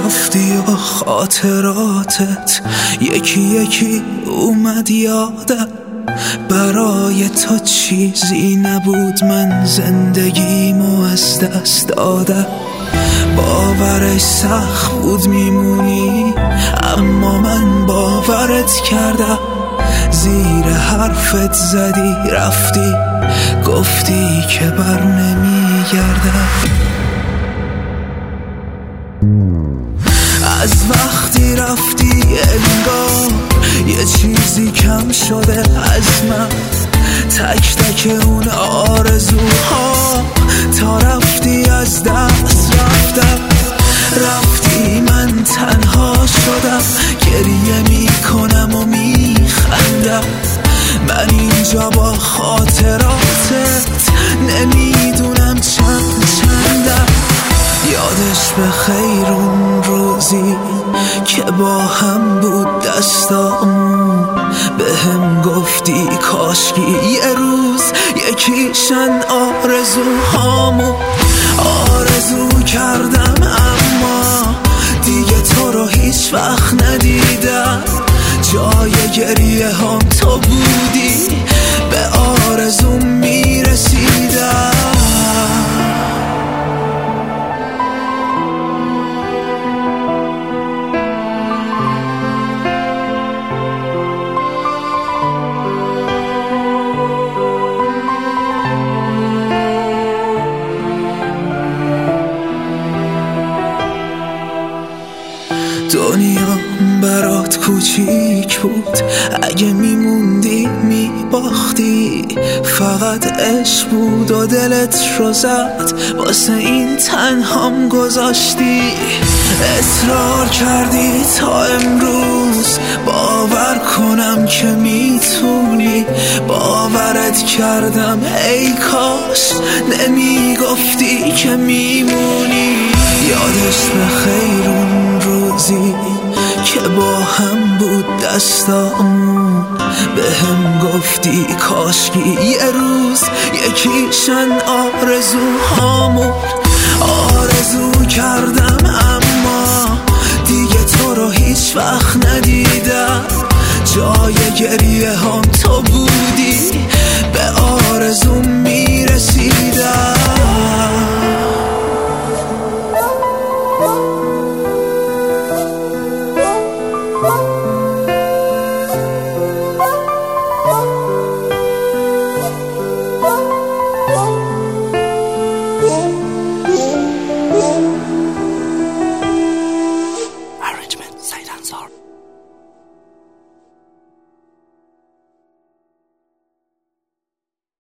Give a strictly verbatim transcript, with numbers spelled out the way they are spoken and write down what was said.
رفتی و خاطراتت یکی یکی اومد یادم. برای تو چیزی نبود، من زندگیمو از دست دادم. باورش سخت بود میمونی، اما من باورت کردم. زیر حرفت زدی رفتی، گفتی که بر نمیگردم. از وقتی رفتی انگار یه چیزی کم شده از من. تک تک اون آرزوها تا رفتی از دست رفتم. رفتی من تنها شدم، گریه میکنم و میخندم. من اینجا با خاطراتت نمیدونم چند چندم. یادش به خیر اون روزی که با هم بود دستامون. به هم گفتی کاشکی یه روز یکیشن آرزوهامون. آرزو کردم اما دیگه تو رو هیچ وقت ندیدم. جای گریه هم تو بودی، به آرزوم میرسیدم. دنیا برات کوچیک بود، اگه میموندی میباختی. فقط عشق بود و دلت رو زد، واسه این تنهام گذاشتی. اصرار کردی تا امروز باور کنم که میتونی. باورت کردم ای کاش نمیگفتی که میمونی. یادش به خیر اون روزی که با هم بود دستامون. به هم گفتی کاشکی یه روز یکیشن آرزوهامون. آرزو کردم اما دیگه تو رو هیچ وقت ندیدم. جای گریه هم تو بودی، به آرزوم میرسی.